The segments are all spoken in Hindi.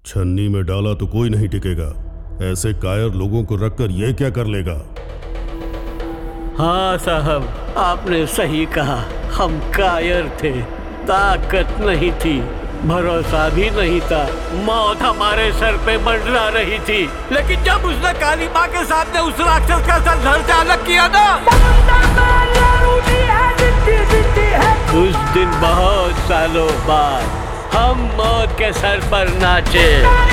छन्नी में डाला तो कोई नहीं टिकेगा। ऐसे कायर लोगों को रखकर ये क्या कर लेगा? हाँ साहब, आपने सही कहा। हम कायर थे, ताकत नहीं थी, भरोसा भी नहीं था। मौत हमारे सर पे मंडरा रही थी, लेकिन जब उसने काली माँ के सामने उस राक्षस का सर धड़ से अलग किया ना, उस दिन बहुत सालों बाद हम मौत के सर पर नाचे।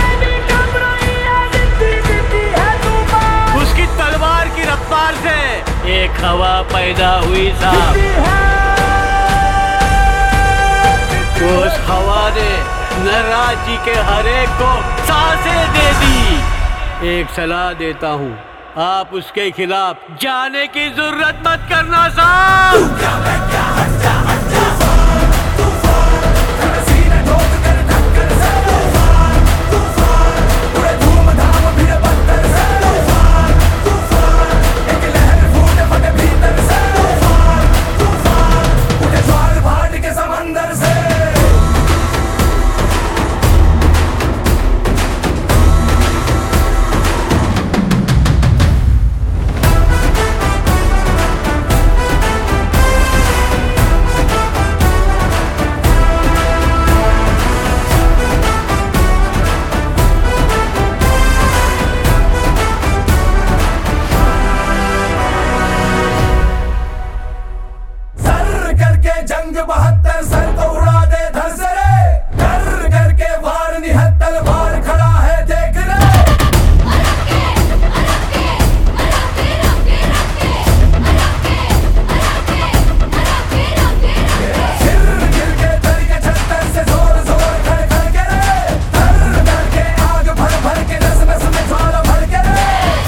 उसकी तलवार की रफ्तार से एक हवा पैदा हुई साहब। उस हवा ने नटराज जी के हर एक को सांसें दे दी। एक सलाह देता हूँ, आप उसके खिलाफ जाने की जरूरत मत करना साहब। जंग 72 सर को उड़ा दे धर से रे, कर करके वार निहत्त तलवार खड़ा है देख रे। सिर गिर के तल के छत्तर से जोर जोर खड़ खड़ के रे, धर धर के आग भर भर के नस नस में ज्वाला भर के रे।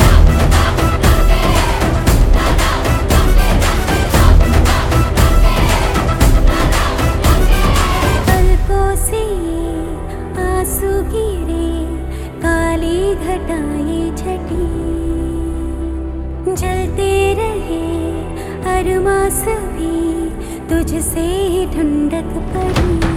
घटाएं छटी जलते रहे अरमास भी तुझसे ढूंढक पड़ी।